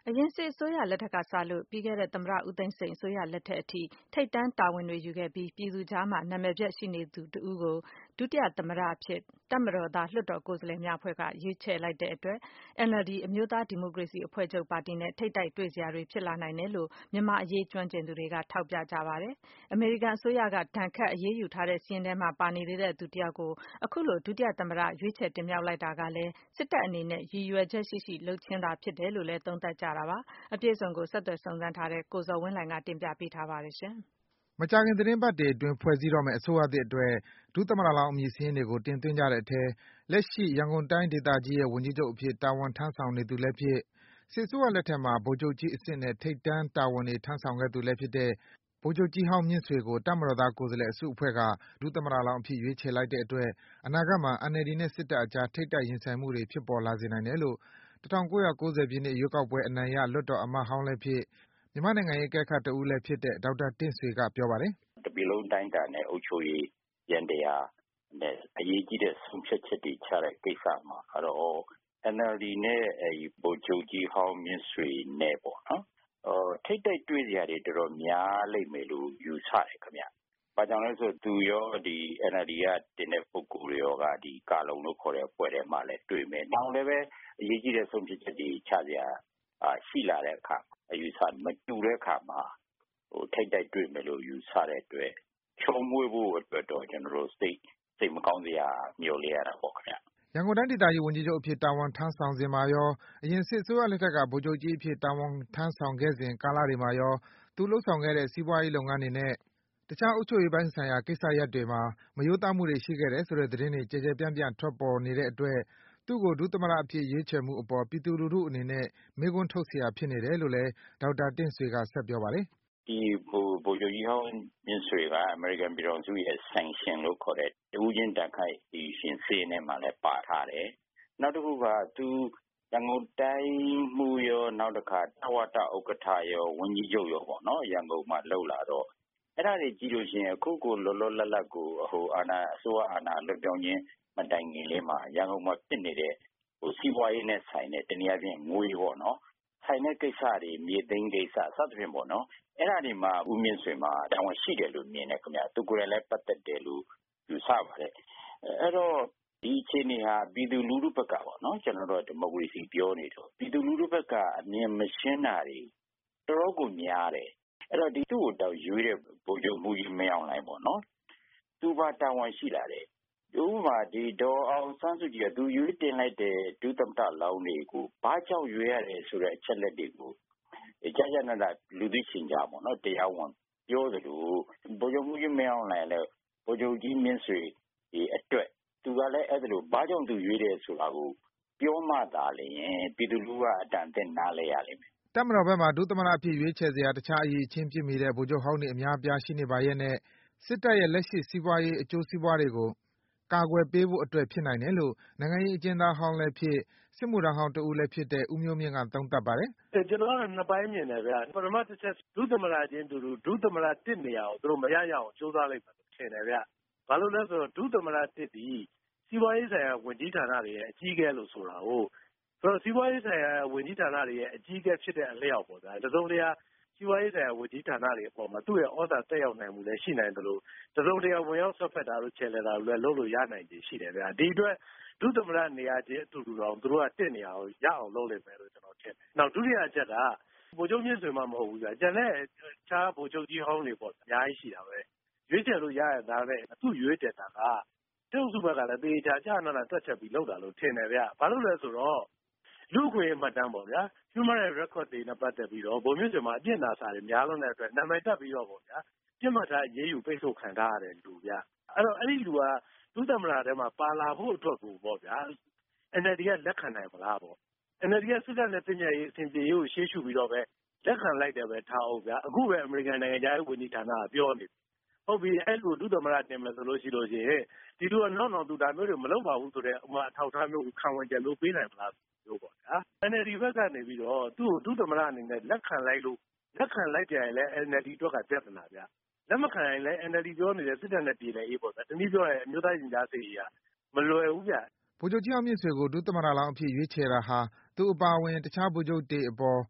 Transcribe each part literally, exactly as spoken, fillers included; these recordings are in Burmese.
အရင်စစ်အစိုးရလက်ထက်ကစလို့ပြီးခဲ့တဲ့သမ္မတဦးသိန်းစိန်အစိုးရလက်ထက်အထိထိပ်တန်းတာဝန်တွေယူခဲ့ပြီးပြည်သူကြားမှာနာမည်ပျက်ရှိနေသူတဦးကိုဒုတိယသမ္မတအဖြစ်တပ်မတော်သားလွှတ်တော်ကိုယ်စားလှယ်များအဖွဲ့ကရွေးချယ်လိုက်တဲ့အတွက် အန်အယ်လ်ဒီ အမျိုးသားဒီမိုကရေစီအဖွဲ့ချုပ်ပါတီနဲ့ထိပ်တိုက်တွေ့စရာတွေဖြစ်လာနိုင်တယ်လို့မြန်မာ့အရေးကျွမ်းကျင်သူတွေကထောက်ပြကြပါတယ်။အမေရိကန်အစိုးရကဒဏ်ခတ်အရေးယူထားတဲ့စာရင်းထဲမှာပါနေသေးတဲ့သူတယောက်ကိုအခုလိုဒုတိယသမ္မတရွေးချယ်တင်မြှောက်လိုက်တာကလည်းစစ်တပ်အနေနဲ့ရည်ရွယ်ချက်ရှိရှိလုပ်ခြင်းသာဖြစ်တယ်လို့လည်းသုံးသပ်ကြတာပါ။အပြည့်အစုံကိုဆက်သွယ်စုံစမ်းထားတဲ့ကိုဇော်ဝင်းလှိုင်ကတင်ပြပေးထားပါတယ်။မကြာခင်သီတင်းပတ်တွေအတွင်းဖွဲ့စည်းတော့မယ့်အစိုးရသစ်အတွက်ဒုသမ္မတလောင်းအမည်စာရင်းတွေကိုတင်သွင်းကြတဲ့အထဲလက်ရှိရန်ကုန်တိုင်းဒေသကြီးရဲ့ဝန်ကြီးချုပ်အဖြစ်တာဝန်ထမ်းဆောင်နေသူလည်းဖြစ်၊စစ်အစိုးရလက်ထက်မှာဗိုလ်ချုပ်ကြီးအဆင့်နဲ့ထိပ်တန်းတာဝန်တွေထမ်းဆောင်ခဲ့သူလည်းဖြစ်တဲ့ဗိုလ်ချုပ်ကြီးဟောင်းမြင့်ဆွေကိုတပ်မတော်သားကိုယ်စားလှယ်အစုအဖွဲ့ကဒုသမ္မတလောင်းအဖြစ်ရွေးချယ်လိုက်တဲ့အတွက်အနာဂတ်မှာ အန်အယ်လ်ဒီနဲ့စစ်တပ်အကြားထိပ်တိုက်ရင်ဆိုင်မှုတွေဖြစ်ပေါ်လာစေနိုင်တယ်လို့၁၉၉၀ပြည့်နှစ်ရွေးကောက်ပွဲအနိုင်ရလွှတ်တော်အမတ်ဟောင်းလည်းဖြစ်၊မြန်မာ့နိုင်ငံရေးအကဲခတ်တဦးလည်းဖြစ်တဲ့ဒေါက်တာတင့်ဆွေကပြောပါတယ်။“တပြည်လုံးအတိုင်းအတာနဲ့အုပ်ချုပ်ရေးယန္တရားနဲ့အရေးကြီးတဲ့ဆုံးဖြတ်ချက်တွေချတဲ့ကိစ္စမှာကတော့ အန်အယ်လ်ဒီနဲ့ဗိုလ်ချုပ်ကြီးဟောင်းမြင့်ဆွေနဲ့ပေါ့နော်ထိပ်တိုက်တွေ့စရာတွေတော်တော်များလိမ့်မယ်လို့ယူဆတယ်ခင်ဗျ။ဘာကြောင့်လဲဆိုတော့သူရောဒီ အန်အယ်လ်ဒီကတင်တဲ့ပုဂ္ဂိုလ်တွေရောကဒီကာလုံလို့ခေါ်တဲ့အဖွဲ့ထဲမှာလည်းတွေ့မယ်။နောက်လည်းပဲအရေးကြီးတဲ့ဆုံးဖြတ်ချက်တွေချစရာရှိလာတဲ့အခါအယူဆမတူတဲ့အခါမှာဟိုထိပ်တိုက်တွေ့မယ်လို့ယူဆတဲ့အတွက်ချုံမွေးဖို့အတွက်တော့ကျွန်တော်တို့စိတ်စိတ်မကောင်းစရာမျှော်လင့်ရတာပေါ့ခင်ဗျ။ ”ရန်ကုန်တိုင်းဒေသကြီးဝန်ကြီးချုပ်အဖြစ်တာဝန်ထမ်းဆောင်စဉ်မှာရော၊အရင်စစ်အစိုးရလက်ထက်ကဗိုလ်ချုပ်ကြီးအဖြစ်တာဝန်ထမ်းဆောင်ခဲ့စဉ်ကာလတွေမှာရောသူလုပ်ဆောင်ခဲ့တဲ့စီးပွားရေးလုပ်ငန်းတွေနဲ့တခြားအုပ်ချုပ်ရေးပိုင်းဆိုင်ရာကိစ္စရပ်တွေမှာမရိုးသားမှုတွေရှိခဲ့တယ်ဆိုတဲ့သတင်းတွေကျယ်ကျယ်ပြန့်ပြန့်ထွက်ပေါ်နေတဲ့အတွက်သူ့ကိုဒုသမ္မတအဖြစ်ရွေးချယ်မှုအပေါ်ပြည်သူလူထုအနေနဲ့မေးခွန်းထုတ်စရာဖြစ်နေတယ်လို့လည်းဒေါက်တာတင့်ဆွေကဆက်ပြောပါတယ်။“ဒီဗိုလ်ချုပ်ကြီးဟောင်းမြင့်ဆွေကအမေရိကန်ပြည်ထောင်စုရဲ့ sanction လို့ခေါ်တဲ့တဦးချင်းဒဏ်ခတ်အရေးယူရှင်စာရင်းထဲမှာလည်းပါထားတယ်။နောက်တစ်ခုကသူရန်ကုန်တိုင်းမှုရောနောက်တစ်ခါတဝတဥက္ကဋ္ဌရောဝန်ကြီးချုပ်ရောပေါ့နော်ရန်ကုန်မှာလှုပ်လာတော့အဲ့ဒါတွေကြည့်လို့ရှိရင်အခုကိုလောလောလတ်လတ်ကိုဟိုအာဏာအစိုးရအာဏာလွှဲပြောင်းခြင်းမတိုင်ခင်လေးမှာရန်ကုန်မှာဖြစ်နေတဲ့ဟိုစီးပွားရေးနဲ့ဆိုင်တဲ့တနည်းအားဖြင့်ငွေပေါ့နော်ဆိုင်တဲ့ကိစ္စတွေမြေသိမ်းကိစ္စစသဖြင့်ပေါ့နော်အဲ့ဒါတွေမှာဦးမြင့်ဆွေမှာတာဝန်ရှိတယ်လို့မြင်တယ်ခင်ဗျသူကိုယ်တိုင်လည်းပတ်သက်တယ်လို့ယူဆပါတယ်အဲ့တော့ဒီအခြေအနေဟာပြည်သူလူထုဘက်ကပေါ့နော်ကျွန်တော်တို့ဒီမိုကရေစီပြောနေတော့ပြည်သူလူထုဘက်ကအမြင်မရှင်းတာတွေတော်တော်ကိုများတယ်အဲ့တော့ဒီသူ့ကိုတောက်ရွေးတဲ့ဗိုလ်ချုပ်မှုကြီးမင်းအောင်လှိုင်ပေါ့နော်သူပါတာဝန်ရှိလာတယ်ဥပမာဒီဒေါ်အောင်ဆန်းစုကြည်ကသူရွေးတင်လိုက်တဲ့ဒုသမ္မတလောင်းတွေကိုဘာကြောင့်ရွေးရတယ်ဆိုတဲ့အချက်လက်တွေကိုကြာကြာနာနာလူသိရှင်ကြားပေါ့နော်တရားဝင်ပြောသလိုဗိုလ်ချုပ်မှုကြီးမင်းအောင်လှိုင်လည်းဗိုလ်ချုပ်ကြီးမြင့်ဆွေဒီအတွက်သူကလည်းအဲ့ဒါလိုဘာကြောင့်သူရွေးတယ်ဆိုတာကိုပြောမှသာလျှင်ပြည်သူလူထုကအတန်အသင့်နားလဲရလိမ့်မယ်တပ်မတော်ဘက်မှာဒုသမ္မတအဖြစ်ရွေးချယ်စရာတခြားအရေးချင်းပြစ်မိတဲ့ဗိုလ်ချုပ်ဟောင်းတွေအများအပြားရှိနေပါရဲ့နဲ့စစ်တပ်ရဲ့လက်ရှိစီးပွားရေးအကျိုးစီးပွားတွေကိုကာကွယ်ပေးဖို့အတွက်ဖြစ်နိုင်တယ်လို့နိုင်ငံရေးအကျဉ်းသားဟောင်းလည်းဖြစ်စစ်မှုထမ်းဟောင်းတဦးလည်းဖြစ်တဲ့ဦးမျိုးမြင့်ကသုံးသပ်ပါတယ်။ကျွန်တော်ကနှစ်ပိုင်းမြင်တယ်ဗျာပထမတစ်ချက်ဒုသမ္မတချင်းတူတူဒုသမ္မတတစ်နေရာကိုသူတို့မရရအောင်စူးစမ်းလိုက်ပါလို့ထင်တယ်ဗျ။ဘာလို့လဲဆိုတော့ဒုသမ္မတတစ်ဒီစီးပွားရေးဆိုင်ရာဝန်ကြီးဌာနတွေရဲ့အကြီးအကဲလို့ဆိုတာကိုဆိုတော့စီးပွားရေးဆိုင်ရာဝန်ကြီးဌာနတွေရဲ့အကြီးအကဲဖြစ်တဲ့အလျောက်ပေါ့ဗျာတစုံတရာစီးပွားရေးဆိုင်ရာဝန်ကြီးဌာနတွေအပေါ်မှာသူ့ရဲ့ဩဇာတက်ရောက်နိုင်မှုလည်းရှိနိုင်တယ်လို့တစုံတရာဝင်ရောက်ဆက်ဖက်တာလို့ချဲ့လဲတာလည်းလုပ်လို့ရနိုင်ခြေရှိတယ်ဗျာဒီအတွက်ဒုသမ္မတနေရာချင်းအတူတူတော့သူတို့ကတစ်နေရာကိုရအောင်လုပ်လိမ့်မယ်လို့ကျွန်တော်ထင်တယ်နောက်ဒုတိယအချက်ကဗိုလ်ချုပ်မြင့်ဆွေမှမဟုတ်ဘူးဗျာကျန်တဲ့ခြားဗိုလ်ချုပ်ကြီးဟောင်းတွေပေါ့အများကြီးရှိတာပဲရွေးချယ်လို့ရရတာပဲသူ့ရွေးတယ်တာကတရုတ်စုဘက်ကလည်းတေချာကြာနာနာတွက်ချက်ပြီးလုပ်တာလို့ထင်တယ်ဗျဘာလို့လဲဆိုတော့လူ့ခွင့်မှတ်တမ်းပေါ့ဗျာ human rights record တွေနဲ့ပတ်သက်ပြီးတော့ဗိုလ်မြင့်ဆွေမှာအပြစ်နာစာတွေများလွန်းတဲ့အတွက်နာမည်တက်ပြီးတော့ပေါ့ဗျာပြစ်မှတ်ထားရေးယူပိတ်ဆို့ခံထားရတယ်လူဗျအဲ့တော့အဲ့ဒီလူကဒုသမ္မတထဲမှာပါလာဖို့အတွက်ကိုပေါ့ဗျာ အန်အယ်လ်ဒီ ကလက်ခံနိုင်မလားပေါ့ အန်အယ်လ်ဒီ ကစစ်တပ်နဲ့ပြင်ပြရေးအစဉ်ပြေရေးကိုရှေ့ရှုပြီးတော့ပဲလက်ခံလိုက်တယ်ပဲထားအောင်ဗျာအခုပဲအမေရိကန်နိုင်ငံသားရေးဝန်ကြီးဌာနကပြောနေဟုတ်ပြီအဲ့လိုဒုသမ္မတတင်မယ်ဆိုလို့ရှိလို့ရှိရင်ဒီလူကနောက်နောက်သူဒါမျိုးတွေမလုပ်ပါဘူးဆိုတော့အမှအထောက်ထားမျိုးခံဝန်ချက်လို့ပေးနိုင်မလားလို့ပေါ့ဗျာ အန်အယ်လ်ဒီ ဘက်ကနေပြီးတော့သူ့ဒုသမ္မတအနေနဲ့လက်ခံလိုက်လို့လက်ခံလိုက်ကြရင်လည်း အန်အယ်လ်ဒီ အတွက်ကပြဿနာဗျလက်မခံရင်လည်း အန်အယ်လ်ဒီ ပြောနေတဲ့စစ်တပ်နဲ့ပြည်နယ်ရေးပေါ့ဗျာတနည်းပြောရင်အမျိုးသားရင်ကြားစေ့ရေးကမလွယ်ဘူးဗျဗိုလ်ချုပ်ကြီးအောင်မြင့်ဆွေကိုဒုသမ္မတလောင်းအဖြစ်ရွေးချယ်တာဟာသူအပါအဝင်တခြားဗိုလ်ချုပ်တွေအပေါ်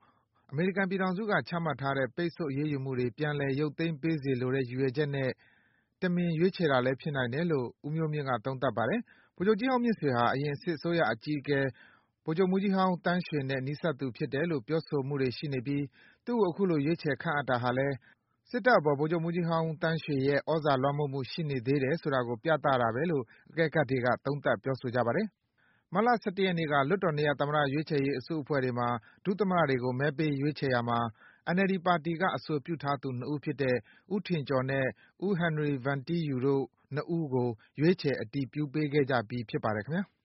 အမေရိကန်ပြည်ထောင်စုက ချမှတ်ထားတဲ့ ပိတ်ဆို့အရေးယူမှုတွေ ပြန်လည် ရုပ်သိမ်းပေးစေလိုတဲ့ ရည်ရွယ်ချက်နဲ့ တမင် ရွေးချယ်တာလည်း ဖြစ်နိုင်တယ်လို့ ဦးမျိုးမြင့်က သုံးသပ်ပါတယ်။ ဗိုလ်ချုပ်ကြီးဟောင်းမြင့်ဆွေဟာ အရင် စစ်အစိုးရအကြီးအကဲ ဗိုလ်ချုပ်မှူးကြီးဟောင်းသန်းရွှေနဲ့ နီးစပ်သူဖြစ်တယ်လို့ ပြောဆိုမှုတွေရှိနေပြီး သူ့ကို အခုလို ရွေးချယ်ခန့်အပ်တာဟာလည်း စစ်တပ်အပေါ် ဗိုလ်ချုပ်မှူးကြီးဟောင်းသန်းရွှေရဲ့ သြဇာလွှမ်းမိုးမှု ရှိနေသေးတယ်ဆိုတာကို ပြသတာပဲလို့ အကဲခတ်တွေက သုံးသပ် ပြောဆိုကြပါတယ်။ မတ်လ ၁၁ ရက်နေ့က လွှတ်တော်နှစ်ရပ် သမ္မတရွေးချယ်ရေး အစုအဖွဲ့တွေမှာ ဒုသမ္မတတွေကို မဲပေးရွေးချယ်ရာမှာ အန်အယ်လ်ဒီ ပါတီက အဆိုပြုထားသူ နှစ်ဦးဖြစ်တဲ့ ဦးထင်ကျော်နဲ့ ဦးဟင်နရီဗန်ထီးယူတို့ နှစ်ဦးကို ရွေးချယ် အတည်ပြုပေးခဲ့ကြပြီး ဖြစ်ပါတယ် ခင်ဗျား။